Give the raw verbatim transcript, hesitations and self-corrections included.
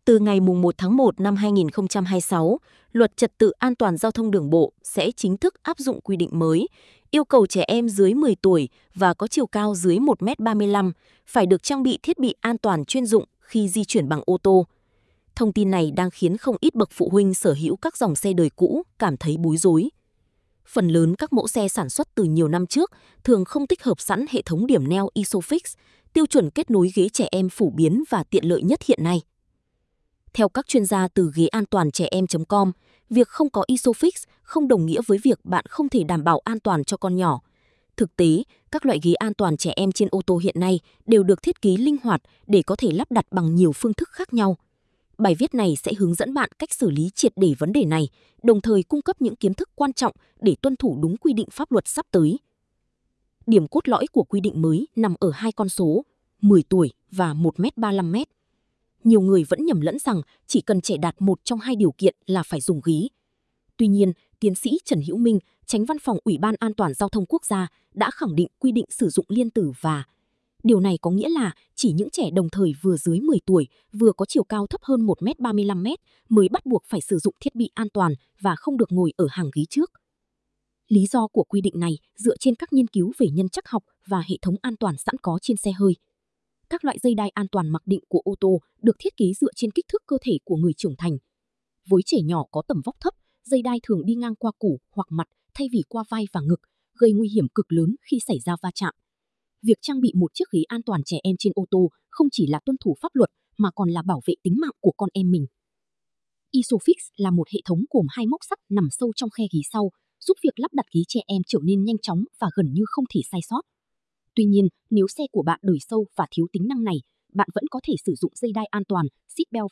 Từ ngày mùng một tháng một năm hai nghìn không trăm hai mươi sáu, Luật Trật tự an toàn giao thông đường bộ sẽ chính thức áp dụng quy định mới, yêu cầu trẻ em dưới mười tuổi và có chiều cao dưới một mét ba mươi lăm phải được trang bị thiết bị an toàn chuyên dụng khi di chuyển bằng ô tô. Thông tin này đang khiến không ít bậc phụ huynh sở hữu các dòng xe đời cũ cảm thấy bối rối. Phần lớn các mẫu xe sản xuất từ nhiều năm trước thường không tích hợp sẵn hệ thống điểm neo ISOFIX, tiêu chuẩn kết nối ghế trẻ em phổ biến và tiện lợi nhất hiện nay. Theo các chuyên gia từ ghế an toàn trẻ em chấm com, việc không có ISOFIX không đồng nghĩa với việc bạn không thể đảm bảo an toàn cho con nhỏ. Thực tế, các loại ghế an toàn trẻ em trên ô tô hiện nay đều được thiết kế linh hoạt để có thể lắp đặt bằng nhiều phương thức khác nhau. Bài viết này sẽ hướng dẫn bạn cách xử lý triệt để vấn đề này, đồng thời cung cấp những kiến thức quan trọng để tuân thủ đúng quy định pháp luật sắp tới. Điểm cốt lõi của quy định mới nằm ở hai con số, mười tuổi và một mét ba mươi lăm mét. Nhiều người vẫn nhầm lẫn rằng chỉ cần trẻ đạt một trong hai điều kiện là phải dùng ghế. Tuy nhiên, tiến sĩ Trần Hữu Minh, Chánh Văn phòng Ủy ban An toàn Giao thông Quốc gia đã khẳng định quy định sử dụng liên tử và. Điều này có nghĩa là chỉ những trẻ đồng thời vừa dưới mười tuổi, vừa có chiều cao thấp hơn một mét ba mươi lăm mét mới bắt buộc phải sử dụng thiết bị an toàn và không được ngồi ở hàng ghế trước. Lý do của quy định này dựa trên các nghiên cứu về nhân chắc học và hệ thống an toàn sẵn có trên xe hơi. Các loại dây đai an toàn mặc định của ô tô được thiết kế dựa trên kích thước cơ thể của người trưởng thành. Với trẻ nhỏ có tầm vóc thấp, dây đai thường đi ngang qua cổ hoặc mặt thay vì qua vai và ngực, gây nguy hiểm cực lớn khi xảy ra va chạm. Việc trang bị một chiếc ghế an toàn trẻ em trên ô tô không chỉ là tuân thủ pháp luật mà còn là bảo vệ tính mạng của con em mình. ISOFIX là một hệ thống gồm hai móc sắt nằm sâu trong khe ghế sau, giúp việc lắp đặt ghế trẻ em trở nên nhanh chóng và gần như không thể sai sót. Tuy nhiên, nếu xe của bạn đời sâu và thiếu tính năng này, bạn vẫn có thể sử dụng dây đai an toàn, seatbelt